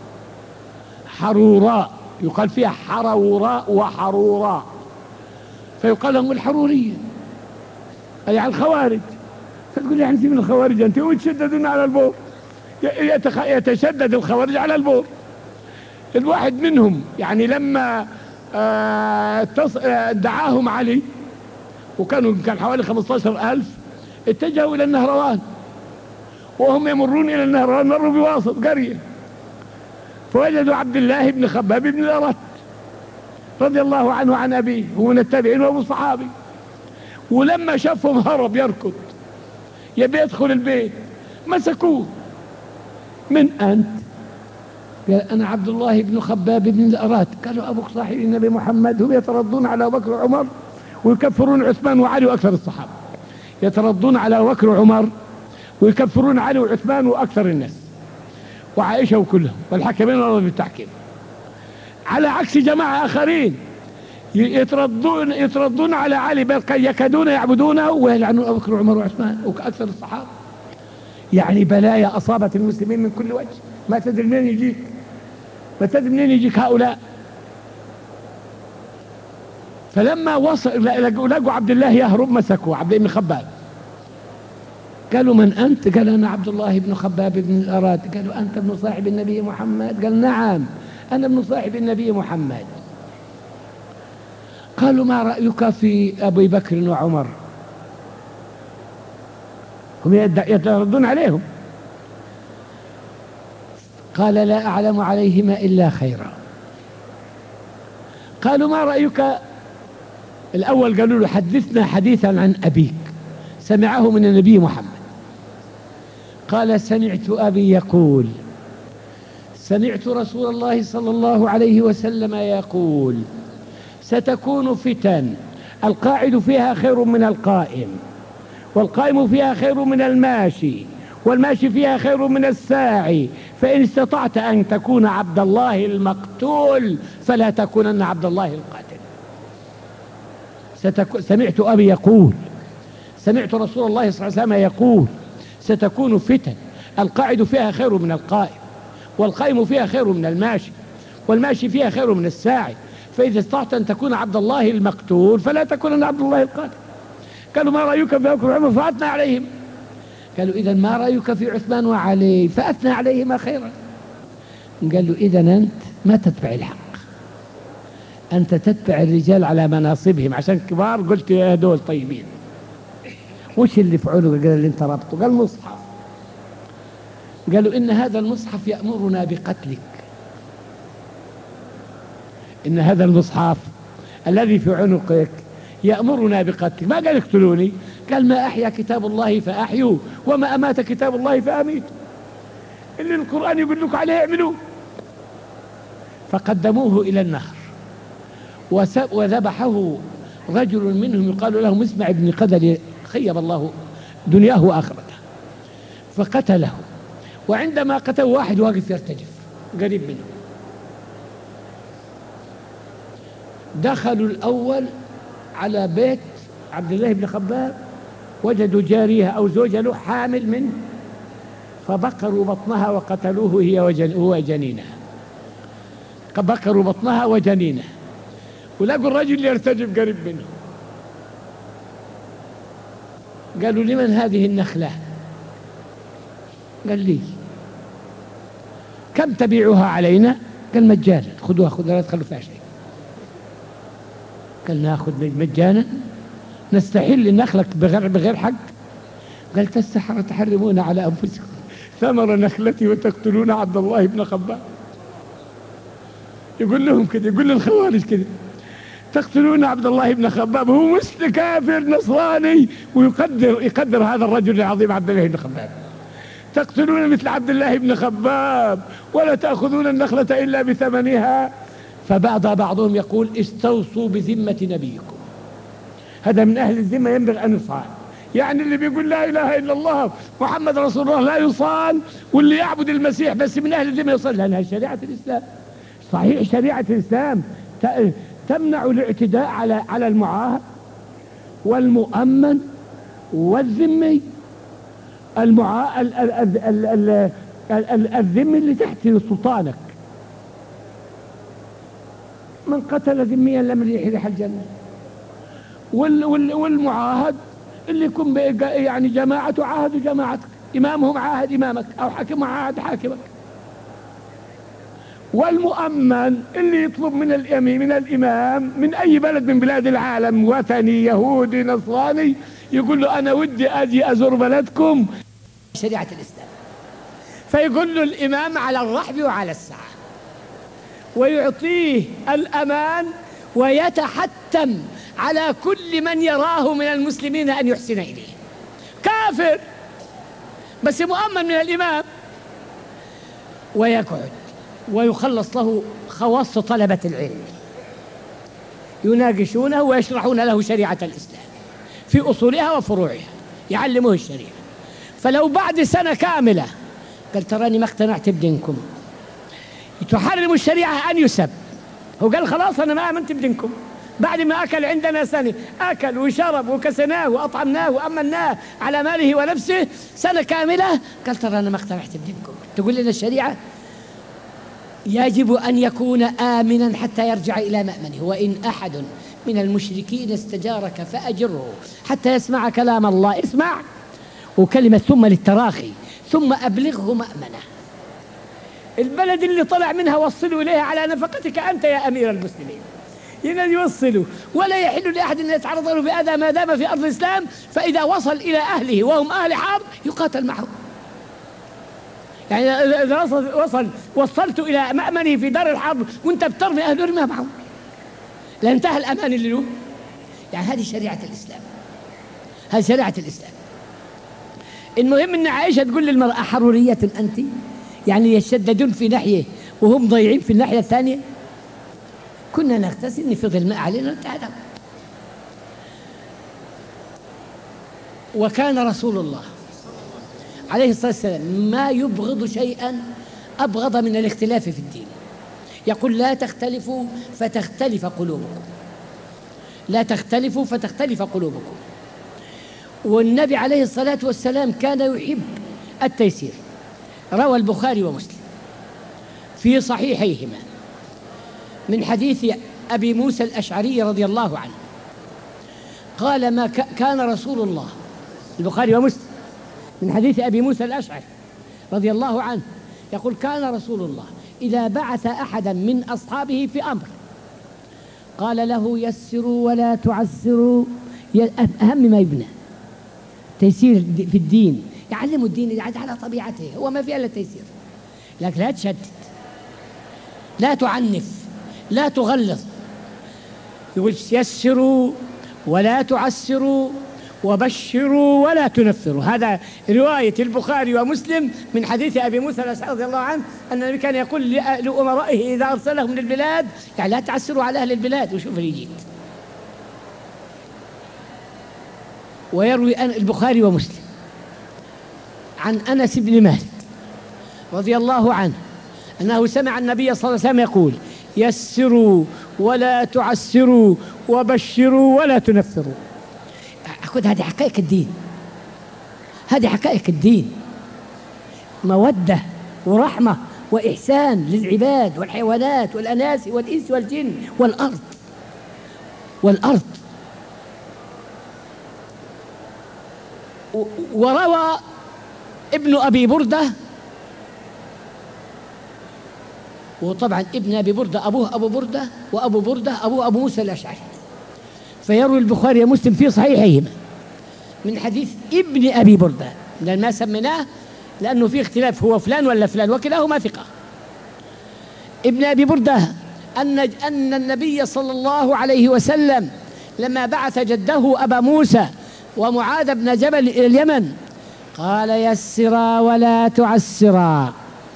حروراء يقال فيها حروراء وحروراء، فيقال لهم الحرورية أي على الخوارج. فتقول يعني أنت من الخوارج أنت، ويتشددون على البور، يتشدد الخوارج على البور. الواحد منهم يعني لما دعاهم علي وكان حوالي 15,000 اتجهوا إلى النهروان، وهم يمرون إلى النهروان مروا بواسط قرية، فوجدوا عبد الله بن خباب بن الأرت رضي الله عنه عن أبيه، هو من التابعين وأبو صحابي. ولما شافهم هرب يركض يبي يدخل البيت، مسكوه. من أنت؟ قال أنا عبد الله بن خباب بن الأرات. قالوا أبوك صاحب النبي محمد. هم يتردون على أبو بكر وعمر ويكفرون عثمان وعلي وأكثر الصحابة، يتردون على أبو بكر وعمر ويكفرون علي وعثمان وأكثر الناس وعائشة وكلهم والحكمين والله بالتحكيم، على عكس جماعة آخرين يتردون على علي، بل يكادون يعبدونه ويلعنون أبو بكر وعمر وعثمان وأكثر الصحابة. يعني بلايا أصابت المسلمين من كل وجه، ما تدري منين يجيك، ما تدري منين يجيك هؤلاء. فلما وصل لقوا عبد الله يهرب مسكوا عبد الله بن خباب. قالوا من أنت؟ قال أنا عبد الله بن خباب بن الأرات. قالوا أنت ابن صاحب النبي محمد؟ قال نعم أنا ابن صاحب النبي محمد. قالوا ما رأيك في أبي بكر وعمر؟ هم يتردون عليهم. قال لا أعلم عليهما إلا خيرا. قالوا ما رأيك؟ الأول قالوا له حدثنا حديثا عن أبيك سمعه من النبي محمد. قال سمعت أبي يقول، سمعت رسول الله صلى الله عليه وسلم يقول ستكون فتن القاعد فيها خير من القائم، والقائم فيها خير من الماشي، والماشي فيها خير من الساعي، فإن استطعت أن تكون عبد الله المقتول فلا تكونن عبد الله القاتل. سمعت أبي يقول، سمعت رسول الله صلى الله عليه وسلم يقول ستكون فتن القاعد فيها خير من القائم، والقائم فيها خير من الماشي، والماشي فيها خير من الساعي، فإذا استطعت أن تكون عبد الله المقتول فلا تكونن عبد الله القاتل. قالوا ما رأيك في أبي بكر وعمر؟ فأثنى عليهم. قالوا إذا ما رأيك في عثمان وعلي؟ فأثنى عليهما خيرا. قال له إذا أنت ما تتبع الحق، أنت تتبع الرجال على مناصبهم، عشان كبار قلت يا دول طيبين. وش اللي فعله؟ قال اللي انت ربطه. قال مصحف. قالوا إن هذا المصحف يأمرنا بقتلك، إن هذا المصحف الذي في عنقك يأمرنا بقتلك. ما قال اقتلوني، قال ما أحيا كتاب الله فأحيوا، وما أمات كتاب الله فأميتوا. اللي القرآن يقول لك عليه اعملوه. فقدموه إلى النهر وذبحه رجل منهم يقال له مسمع بن قدر، خيب الله دنياه وآخرته، فقتله. وعندما قتله واحد واقف يرتجف قريب منه. دخلوا الأول على بيت عبد الله بن خباب، وجدوا جارية أو زوجة له حامل منه، فبقروا بطنها وقتلوه هي وجنينها. بقروا بطنها وجنينها، ولقوا الرجل يرتجف قريب منه. قالوا لمن هذه النخلة؟ قال لي. كم تبيعها علينا؟ قال مجانا، خذوها لا تخلوا فيها شيء. قال ناخذ مجانا؟ نستحل النخلة بغير حق؟ قال السحرة تحرمون على أنفسكم ثمر نخلتي وتقتلون عبد الله بن خباب. يقول لهم كده، يقول للخوارج كده تقتلون عبد الله بن خباب، هو مسلم كافر نصراني ويقدر هذا الرجل العظيم عبد الله بن خباب. تقتلون مثل عبد الله بن خباب ولا تأخذون النخلة إلا بثمنها. بعضهم يقول استوصوا بذمة نبيكم، هذا من أهل الذمة ينبغي أن يصان. يعني اللي بيقول لا إله إلا الله محمد رسول الله لا يصان، واللي يعبد المسيح بس من أهل الذمة يصان، لأنها شريعة الإسلام. صحيح شريعة الإسلام تمنع الاعتداء على المعاهد والمؤمن والذمي. الذمي اللي تحت سلطانك، من قتل ذميا لم يريح الجنة. والمعاهد اللي يكون يعني جماعة عاهد جماعتك، إمامهم عاهد إمامك، أو حاكم عاهد حاكمك. والمؤمن اللي يطلب من الإمام من أي بلد من بلاد العالم، وثني يهودي نصراني، يقول له أنا ودي أجي أزور بلدكم شريعة الإسلام، فيقول له الإمام على الرحب وعلى السعة، ويعطيه الأمان ويتحتم على كل من يراه من المسلمين أن يحسن إليه. كافر بس مؤمن من الإمام، ويقعد ويخلص له خواص طلبة العلم يناقشونه ويشرحون له شريعة الإسلام في أصولها وفروعها، يعلموه الشريعة. فلو بعد سنة كاملة قال تراني ما اقتنعت بدينكم، تحرم الشريعة أن يسب، هو قال خلاص أنا ما آمنت بدينكم، بعد ما أكل عندنا سنة، أكل وشرب وكسناه وأطعمناه وأمناه على ماله ونفسه سنة كاملة، قال ترى أنا ما اقتنعت بدينكم، تقول لنا الشريعة يجب أن يكون آمنا حتى يرجع إلى مأمنه، وإن أحد من المشركين استجارك فأجره حتى يسمع كلام الله، اسمع، وكلمة ثم للتراخي، ثم أبلغه مأمنه، البلد اللي طلع منها وصلوا إليها على نفقتك أنت يا أمير المسلمين، إذن يوصلوا، ولا يحل لأحد أن يتعرض له بأذى ما دام في أرض الإسلام، فإذا وصل إلى أهله وهم أهل حرب يقاتل معهم. يعني إذا وصلت إلى مأمنه في دار الحرب وأنت بترمي أهله ارمي معهم، لا انتهى الأمان اللي له. يعني هذه شريعة الإسلام، هذه شريعة الإسلام. المهم أن عائشة تقول للمرأة حرورية أنت، يعني يشددون في ناحية وهم ضيعين في الناحية الثانية. كنا نغتسل نفض الماء علينا نتعلم. وكان رسول الله عليه الصلاة والسلام ما يبغض شيئا أبغض من الاختلاف في الدين، يقول لا تختلفوا فتختلف قلوبكم، لا تختلفوا فتختلف قلوبكم. والنبي عليه الصلاة والسلام كان يحب التيسير. روى البخاري ومسلم في صحيحيهما من حديث أبي موسى الأشعري رضي الله عنه قال ما كان رسول الله، البخاري ومسلم من حديث أبي موسى الأشعري رضي الله عنه يقول كان رسول الله إذا بعث أحدا من أصحابه في أمر قال له يسروا ولا تعسروا، أهم ما يبنى تيسير في الدين، يعلموا الدين على طبيعته، هو ما في إلا التيسير، لكن لا تشدد، لا تعنف، لا تغلظ، يقول يسروا ولا تعسروا وبشروا ولا تنفروا. هذا رواية البخاري ومسلم من حديث أبي موسى الأشعري رضي الله عنه أن النبي كان يقول لأمرائه إذا أرسلهم للبلاد يعني لا تعسروا على أهل البلاد. وشوف اللي يجيت. ويروي البخاري ومسلم عن أنس بن مالك رضي الله عنه أنه سمع النبي صلى الله عليه وسلم يقول يسروا ولا تعسروا وبشروا ولا تنفروا. أخذ هذه حقائق الدين، هذه حقائق الدين، مودة ورحمة وإحسان للعباد والحيوانات والأناس والإنس والجن والأرض. وروى ابن أبي بردة، وطبعا ابن أبي بردة أبوه أبو بردة وأبو بردة أبوه أبو موسى الأشعري، فيروي البخاري ومسلم في صحيحيهما من حديث ابن أبي بردة، لأن ما سميناه لأنه في اختلاف هو فلان ولا فلان وكلاهما ثقة. ابن أبي بردة أن النبي صلى الله عليه وسلم لما بعث جده أبا موسى ومعاذ بن جبل إلى اليمن قال يسرا ولا تعسرا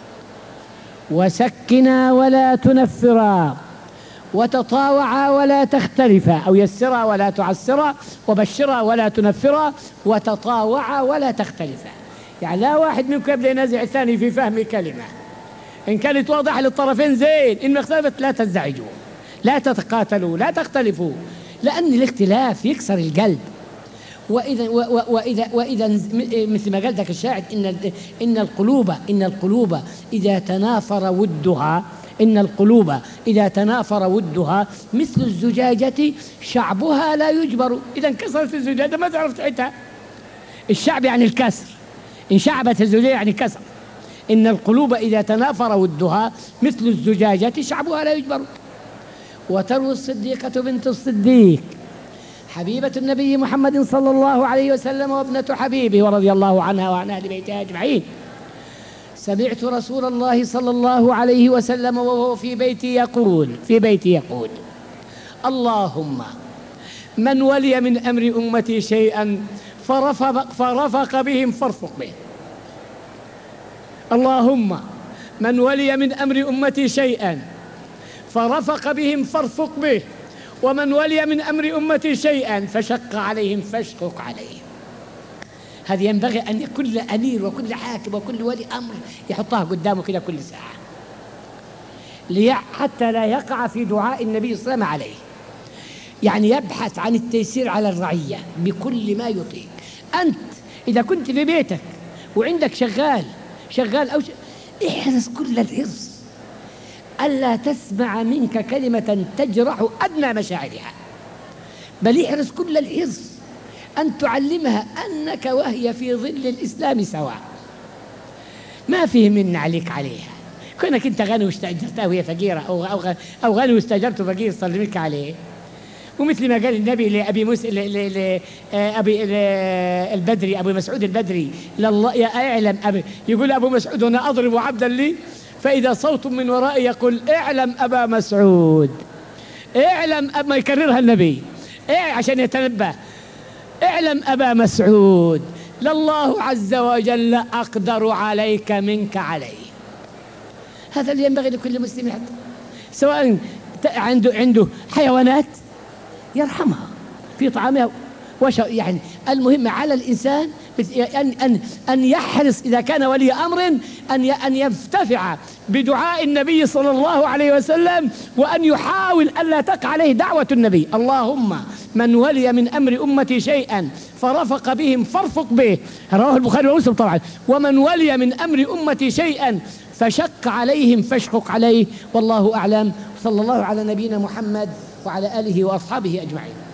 وسكنا ولا تنفرا وتطاوعا ولا تختلفا، أو يسرا ولا تعسرا وبشرا ولا تنفرا وتطاوعا ولا تختلفا. يعني لا واحد منكم يبدأ ينازع الثاني في فهم كلمة، إن كانت واضحة للطرفين زين، إن اختلفت لا تنزعجوا، لا تتقاتلوا، لا تختلفوا، لأن الاختلاف يكسر القلب. وإذا مثل ما قال ذاك الشاعر إن القلوب إذا تنافر ودها، إن القلوب إذا تنافر ودها مثل الزجاجة شعبها لا يجبر. إذا انكسرت الزجاجة ما تعرف تعيدها. الشعب يعني الكسر، إن شعبت الزجاجة يعني كسر. إن القلوب إذا تنافر ودها مثل الزجاجة شعبها لا يجبر. وتروي الصديقة بنت الصديق حبيبة النبي محمد صلى الله عليه وسلم وابنة حبيبه ورضي الله عنها وعن أهل بيتها أجمعين. سمعت رسول الله صلى الله عليه وسلم وهو في بيتي يقول اللهم من ولي من أمر أمتي شيئا فرفق بهم فارفق به. اللهم من ولي من أمر أمتي شيئا فرفق بهم فارفق به، ومن ولي من أمر أمتي شيئا فشق عليهم فاشقق عليه. هذه ينبغي أن كل أمير وكل حاكم وكل ولي أمر يحطها قدامه كده كل ساعة، حتى لا يقع في دعاء النبي صلى الله عليه وسلم عليه. يعني يبحث عن التيسير على الرعية بكل ما يطيق. أنت إذا كنت في بيتك وعندك شغال احرص كل الحرص ألا تسمع منك كلمة تجرح أدنى مشاعرها، بل احرص كل الحرص أن تعلمها أنك وهي في ظل الإسلام سواء، ما فيه من عليك عليها. كونك أنت غني واستأجرتها وهي فقيرة، أو غني واستأجرته فقير صلي منك عليه. ومثل ما قال النبي لأبي أبي البدري، أبو مسعود البدري، لله يا أعلم يقول أبو مسعود أنا أضرب عبدا لي فإذا صوت من ورائي يقول اعلم أبا مسعود، اعلم ما يكررها النبي عشان يتنبه، اعلم أبا مسعود لله عز وجل أقدر عليك منك عليه. هذا اللي ينبغي لكل مسلم حتى سواء عنده حيوانات يرحمها في طعامها يعني المهم على الإنسان أن يحرص إذا كان ولي أمر أن يفتفع بدعاء النبي صلى الله عليه وسلم، وأن يحاول ألا تقع عليه دعوة النبي. اللهم من ولي من أمر أمتي شيئا فرفق بهم فارفق به، رواه البخاري ومسلم طبعا. ومن ولي من أمر أمتي شيئا فشق عليهم فاشقق عليه. والله أعلم. صلى الله على نبينا محمد وعلى آله وأصحابه أجمعين.